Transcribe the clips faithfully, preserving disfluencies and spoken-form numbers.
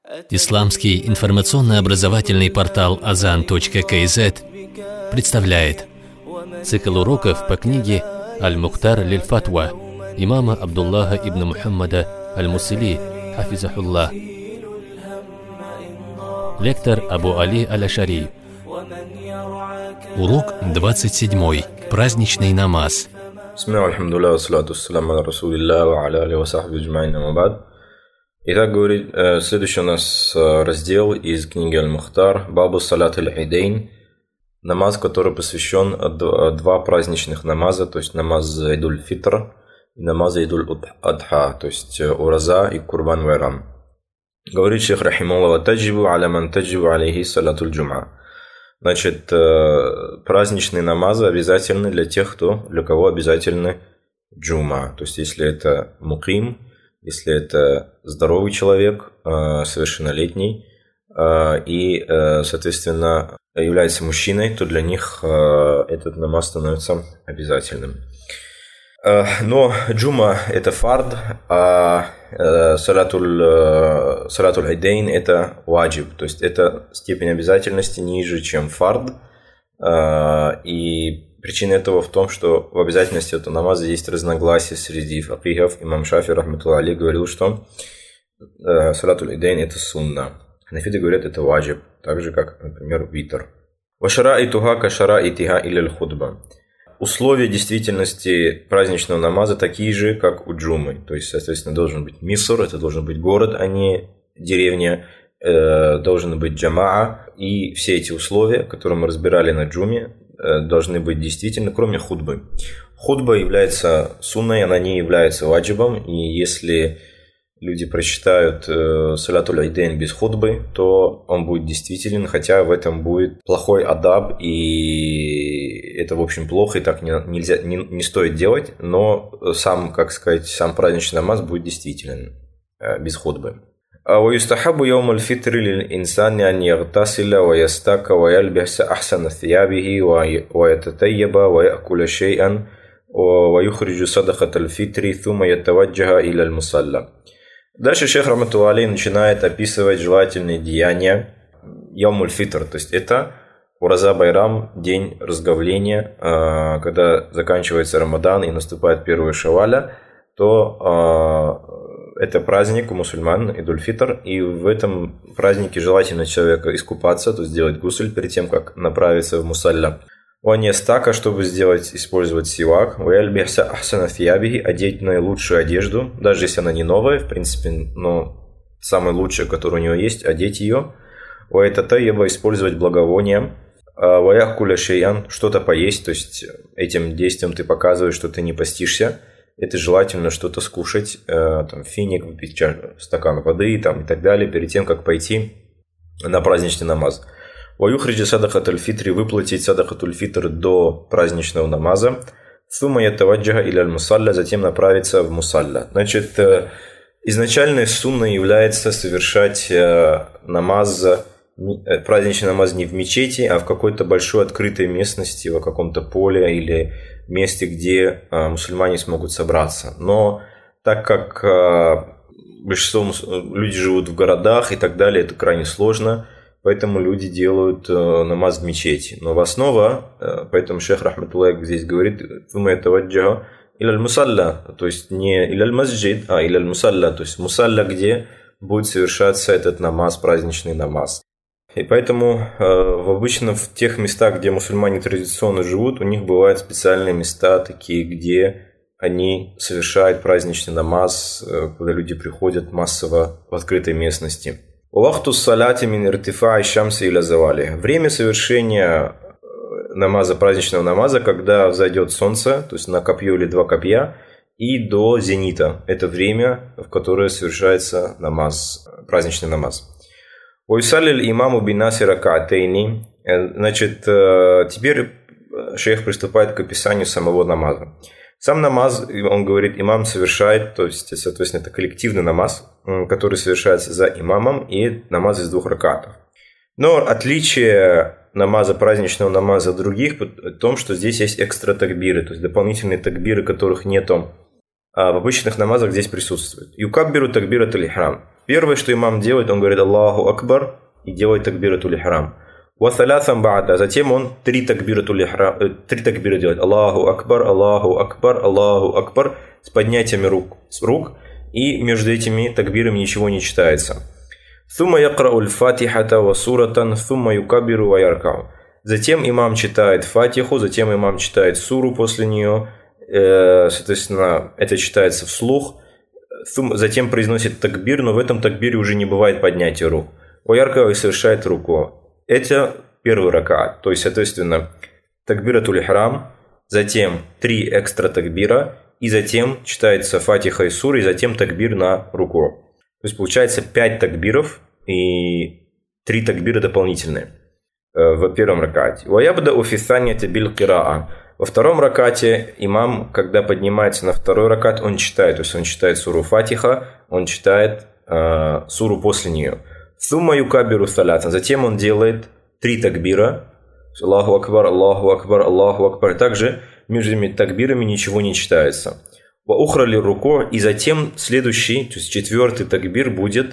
Исламский информационно-образовательный портал азан точка кей зет представляет цикл уроков по книге «Аль-Мухтар лиль-Фатва» имама Абдуллаха ибн Мухаммада аль-Мусили, хафизахуллах. Лектор Абу Али аль-Ашари. Урок двадцать седьмой. Праздничный намаз. Итак, говорит, следующий у нас раздел из книги Аль-Мухтар, Бабу Салат аль-Идейн, намаз, который посвящен два праздничных намаза, то есть намаз Идуль-Фитр и намаз Идуль-Адха, то есть Ураза и Курбан-Вайрам. Говорит шейх рахималлах: таджибу аля ман таджибу алейхи салатуль джум'a. Значит, праздничные намазы обязательны для тех, кто, для кого обязательны джума. То есть, если это муким, если это здоровый человек, совершеннолетний, и, соответственно, является мужчиной, то для них этот намаз становится обязательным. Но джума – это фард, а салатуль идейн – это ваджиб, то есть это степень обязательности ниже, чем фард. И причина этого в том, что в обязательности этого намаза есть разногласия среди факихов. Имам Шафи рахматуллах алейх говорил, что салатуль идейн – это сунна. Ханафиты говорят, это ваджиб, так же как, например, витр. Ва шара'итуха ка шара'итиха иляль худба. Условия действительности праздничного намаза такие же, как у джумы. То есть, соответственно, должен быть миср, это должен быть город, а не деревня, э, должен быть джамаа. И все эти условия, которые мы разбирали на джуме, э, должны быть действительны, кроме худбы. Худба является сунной, она не является ваджибом. И если люди прочитают э, салатуль идейн без худбы, то он будет действителен, хотя в этом будет плохой адаб, и это, в общем, плохо, и так не, нельзя, не, не стоит делать, но сам, как сказать, сам праздничный намаз будет действителен э, без худбы. ويستحب يوم الفطر للإنسان أن يغتسل ويستاك ويلبس أحسن ثيابه ويتطيب ويأكل شيئا ويخرج صدقة الفطر ثم يتوجه إلى المصلى. Дальше шейх рахматуллах алейх начинает описывать желательные деяния Яумуль Фитр, то есть это Ураза Байрам, день разговления, когда заканчивается Рамадан и наступает первое Шаваля, то это праздник у мусульман, Идуль-Фитр, и в этом празднике желательно человека искупаться, то есть сделать гусль перед тем, как направиться в мусалля. Уаньястака, чтобы сделать, использовать сивак, уэльбихса ахсана фиябихи, одеть наилучшую одежду, даже если она не новая, в принципе, но самая лучшая, которая у него есть, одеть ее. Уайтатайеба, использовать благовония. Уаяхкуля шейян, что-то поесть, то есть этим действием ты показываешь, что ты не постишься. Это желательно что-то скушать, там, финик, выпить стакан воды там, и так далее, перед тем, как пойти на праздничный намаз. Ваюхриджи садахатуль фитри, выплатить садахатуль фитр до праздничного намаза. Сума ятаваджаха иляль мусалля, затем направиться в мусалля. Значит, изначальной сунной является совершать намаз, праздничный намаз не в мечети, а в какой-то большой открытой местности, в каком-то поле или месте, где мусульмане смогут собраться. Но так как большинство людей живут в городах и так далее, это крайне сложно. Поэтому люди делают э, намаз в мечети. Но в основу, э, поэтому шейх рахматуллах здесь говорит, «Фума ятаваджаха иляль мусалля», то есть не иляль масджид, а иляль мусалля, то есть мусалля, где будет совершаться этот намаз, праздничный намаз. И поэтому э, в обычно в тех местах, где мусульмане традиционно живут, у них бывают специальные места такие, где они совершают праздничный намаз, э, когда люди приходят массово в открытой местности. Время совершения намаза, праздничного намаза, когда взойдет солнце, то есть на копье или два копья, и до зенита. Это время, в которое совершается намаз, праздничный намаз. Значит, теперь шейх приступает к описанию самого намаза. Сам намаз, он говорит, имам совершает, то есть, соответственно, это коллективный намаз, который совершается за имамом, и намаз из двух ракатов. Но отличие намаза, праздничного намаза от других в том, что здесь есть экстра такбиры, то есть дополнительные такбиры, которых нету а в обычных намазах, здесь присутствуют. Юкаббиру такбират аль-ихрам. Первое, что имам делает, он говорит Аллаху Акбар и делает такбиратуль ихрам. Ва салясан ба'да, затем он три такбиратуль ихрам, три такбира делает. Аллаху Акбар, Аллаху Акбар, Аллаху Акбар с поднятиями рук, с рук, и между этими такбирами ничего не читается. Сумма якра'уль фатихата ва суратан, сумма юкабиру ва яркау. Затем имам читает фатиху, затем имам читает суру после нее, соответственно, это читается вслух, затем произносит такбир, но в этом такбире уже не бывает поднятия рук. Ва яркау и совершает руку. Это первый ракаат, то есть, соответственно, такбиратуль ихрам, затем три экстра такбира, и затем читается фатиха и сура, и затем такбир на руку. То есть получается пять такбиров и три такбира дополнительные в первом ракате. Ваябда уфисанья табиль кираа. Во втором ракате имам, когда поднимается на второй ракат, он читает, то есть он читает суру фатиха, он читает э, суру после нее. Сумма юкабиру салятан. Затем он делает три такбира. Аллаху акбар, Аллаху акбар, Аллаху акбар. Также между этими такбирами ничего не читается. Ухрали руку, и затем следующий, то есть четвертый такбир будет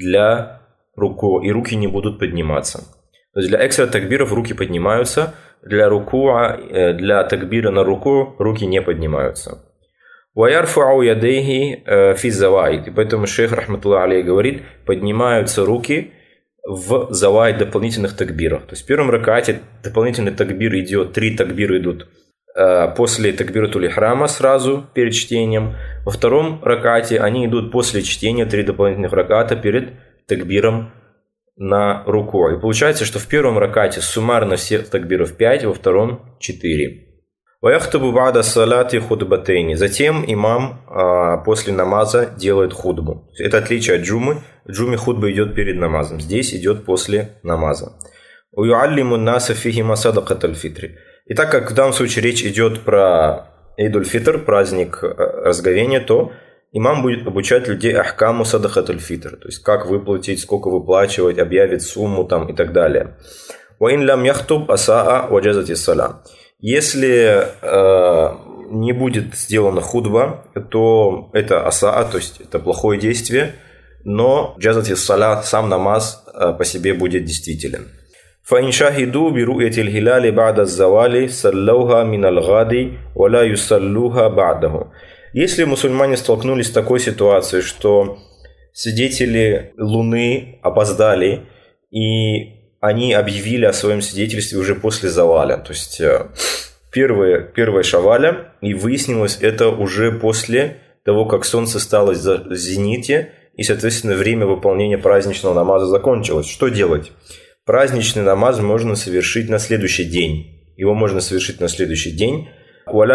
для руку, и руки не будут подниматься. То есть для экстра такбиров руки поднимаются, для руку, для такбира на руку руки не поднимаются. Ваярфау ядейхи фи заваид. И поэтому шейх рахматуллах алейхи говорит, поднимаются руки в заваид дополнительных такбирах. То есть в первом ракате дополнительный такбир идет, три такбира идут после такбиратуль ихрама сразу перед чтением. Во втором ракате они идут после чтения, три дополнительных раката перед такбиром на руку. И получается, что в первом ракате суммарно всех такбиров пять, во втором четыре. Ваяхтабу бада салати худбатейни. Затем имам а, после намаза делает худбу. Это отличие от джумы. В джуме худба идет перед намазом. Здесь идет после намаза. Уюаллиму наса фихима садакаталь фитри. И так как в данном случае речь идет про Идуль-Фитр, праздник разговения, то имам будет обучать людей ахкаму садакатуль-фитр, то есть как выплатить, сколько выплачивать, объявить сумму там, и так далее. Ваин лям яхтуб асаа ваджазати салам. Если э, не будет сделана худба, то это асаа, то есть это плохое действие, но джазати саля, сам намаз э, по себе будет действителен. فإن شهدوا برؤية الهلال بعد الزوال صلوها من الغد ولا يصلوها بعده. Если мусульмане столкнулись с такой ситуацией, что свидетели Луны опоздали, и они объявили о своем свидетельстве уже после заваля, то есть первое, первое шаваля, и выяснилось это уже после того, как солнце стало в зените, и, соответственно, время выполнения праздничного намаза закончилось. Что делать? Праздничный намаз можно совершить на следующий день. Его можно совершить на следующий день. Но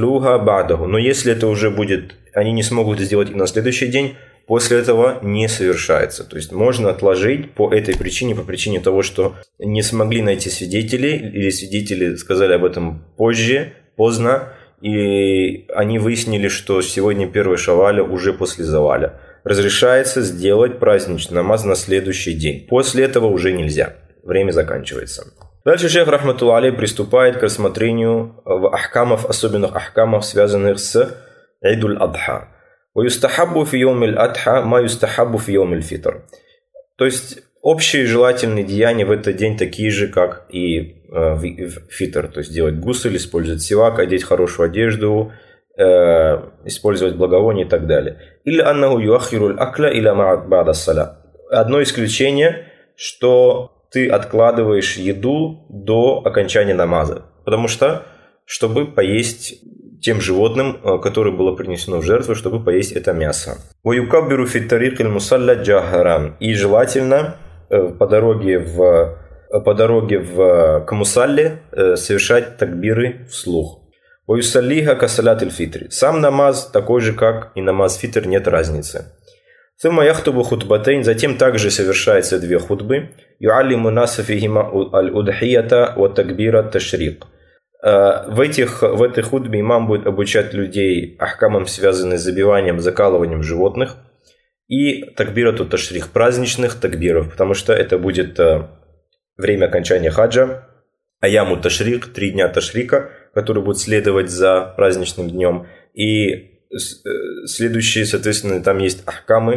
если это уже будет, они не смогут это сделать и на следующий день, после этого не совершается. То есть можно отложить по этой причине, по причине того, что не смогли найти свидетелей, или свидетели сказали об этом позже, поздно, и они выяснили, что сегодня первый шаваля уже после заваля. Разрешается сделать праздничный намаз на следующий день. После этого уже нельзя. Время заканчивается. Дальше шейх рахматуллах алейхи приступает к рассмотрению ахкамов, особенных ахкамов, связанных с Идуль-Адха. وَيُسْتَحَبُّ فِي يَوْمِ الْأَضْحَى مَا يُسْتَحَبُّ فِي يَوْمِ الْفِطْرِ. То есть общие желательные деяния в этот день такие же, как и в фитр. То есть делать гусль, использовать сивак, одеть хорошую одежду, использовать благовоние и так далее. Или аннаху юахируль акля или ба'да саля. Одно исключение, что ты откладываешь еду до окончания намаза. Потому что, чтобы поесть тем животным, которое было принесено в жертву, чтобы поесть это мясо. Ваюкаббиру фи тарикиль мусалля джахаран. И желательно по дороге в, по дороге в, к мусалле совершать такбиры вслух. Ваюсаллиха касалятиль фитри. Сам намаз такой же, как и намаз фитр, нет разницы. Сумма яхтубу хутбатейн. Затем также совершаются две хутбы. Юаллиму наса фихима аль-удхията ва такбира ташрик. В, этих, в этой хутбе имам будет обучать людей ахкамам, связанным с забиванием, закалыванием животных, и такбирату ташрих, праздничных такбиров, потому что это будет время окончания хаджа, аяму ташрик, три дня ташрика, которые будут следовать за праздничным днем, и следующие, соответственно, там есть ахкамы,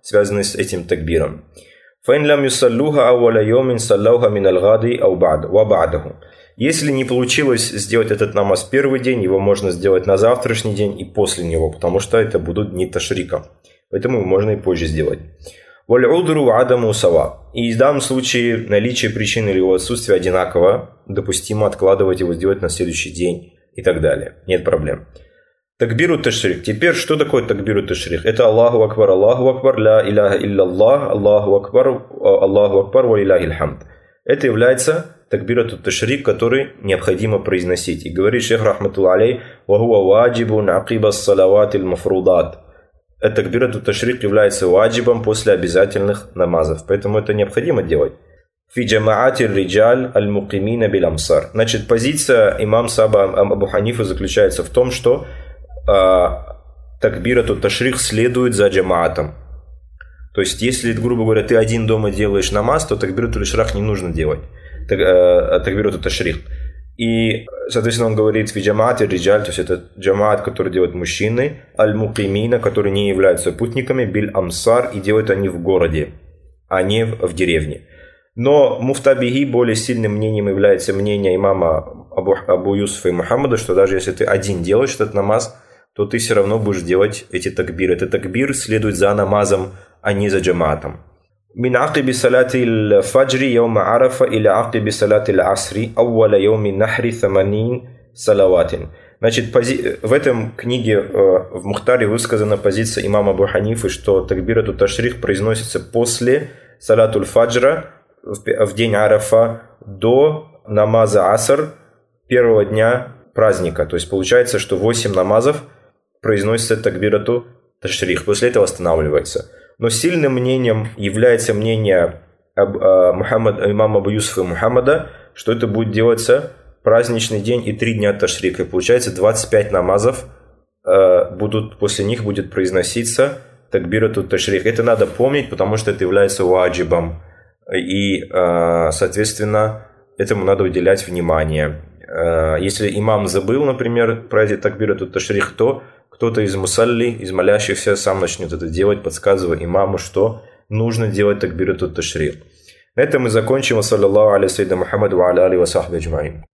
связанные с этим такбиром. فَإِنْ لَمْ يُصَلُّوهَا أَوَّلَ يَوْمٍ صَلَّوْهَا مِنَ الْغَدِ أَوْ وَبَعْدَهُ. Если не получилось сделать этот намаз в первый день, его можно сделать на завтрашний день и после него, потому что это будут дни ташрика. Поэтому можно и позже сделать. وَالْعُذْرُ عَدَمُ سَوَاء. И в данном случае наличие причины или его отсутствие одинаково, допустимо откладывать его сделать на следующий день и так далее. Нет проблем. Такбиру ташрих. Теперь, что такое такбиру ташрих? Это Аллаху акбар, Аллаху акбар, ля иляха илляллах, Аллаху акбар, Аллаху акбар, ва иляхил хамд. Это является такбирату ташрих, который необходимо произносить. И говорит шейх рахматуллах алей, ва хуа ваджибун акиба салаватил мафрудат. Это такбирату ташрих является ваджибом после обязательных намазов. Поэтому это необходимо делать. Фи джамаати риджаль аль-мукимина бил амсар. Значит, позиция имам Саба Абу Ханифа заключается в том, что такбирату ташрих следует за джамаатом. То есть, если, грубо говоря, ты один дома делаешь намаз, то такбирату ташрих не нужно делать. Такбирату ташрих. И, соответственно, он говорит фи джамаати риджаль, то есть это джамаат, который делают мужчины, аль-мукимина, которые не являются путниками, бил амсар, и делают они в городе, а не в деревне. Но муфтабихи более сильным мнением является мнение имама Абу, Абу Юсуфа и Мухаммада, что даже если ты один делаешь этот намаз, то ты все равно будешь делать эти такбиры. Этот такбир следует за намазом, а не за джамаатом. Мин акиби салати фаджри яума арафа или акиби салати асри ауаля яуми нахри саманин салаватин. Значит, пози... в этом книге в Мухтаре высказана позиция имама Абу Ханифы, что такбирату ташрих произносится после салатуль фаджра в день арафа до намаза аср первого дня праздника. То есть получается, что восемь намазов произносится такбирату ташрих. После этого останавливается. Но сильным мнением является мнение Мухаммад, имама Абу Юсуфа и Мухаммада, что это будет делаться праздничный день и три дня ташрика. И получается двадцать пять намазов будут, после них будет произноситься такбирату ташрих. Это надо помнить, потому что это является ваджибом. И, соответственно, этому надо уделять внимание. Если имам забыл, например, про эти такбирату ташрих, то кто-то из мусалли, из молящихся, сам начнет это делать, подсказывая имаму, что нужно делать такбирату ташрих. На этом мы закончим. Саллаллаху аля саййидина Мухаммад ва аля алихи ва сахбихи аджмаин.